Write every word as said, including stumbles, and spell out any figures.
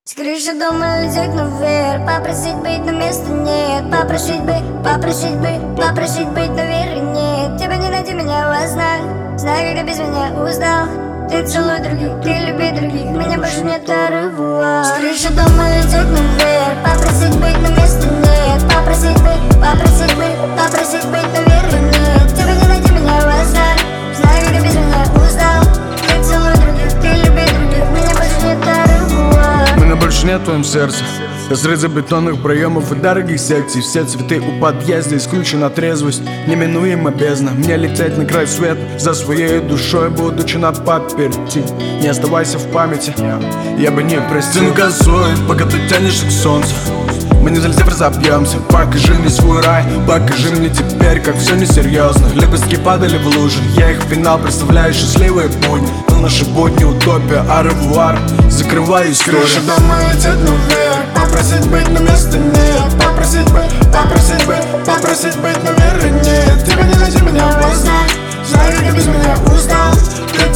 С крыши дома лететь наверх, попросить быть, но места нет. Попросить быть, попросить быть, попросить быть, но веры нет. Тебя не найти меня во снах, знаю, когда без меня устал. Ты целуй других, ты люби других, меня больше нет ревуар. С крыши дома лететь наверх, попросить быть, но места нет. Попросить быть, попросить быть, попросить быть, но веры нет. Тебя не найти меня во снах, знаю, когда без меня устал. Ты целуй других, ты люби других, меня больше нет ревуар. Меня больше нет в твоем сердце. Разрезы бетонных проемов и дорогих секций. Все цветы у подъезда, исключена трезвость. Неминуемо бездна. Мне лететь на край света за своей душой, будучи на паперти. Не оставайся в памяти, я бы не простил. Ты косой, пока ты тянешься к солнцу. Мы не залезем, разобьемся. Покажи мне свой рай, покажи мне теперь, как все несерьезно. Лепестки падали в лужи, я их пинал, представляю счастливые будни. Но наши будни утопия, а ревуар, закрывай историю. Крыша дома летит наверх, попросить быть, но места нет. Попросить быть, попросить быть, попросить быть, но веры нет. Тебя не найти меня во снах, знаю, как без меня устал. Ты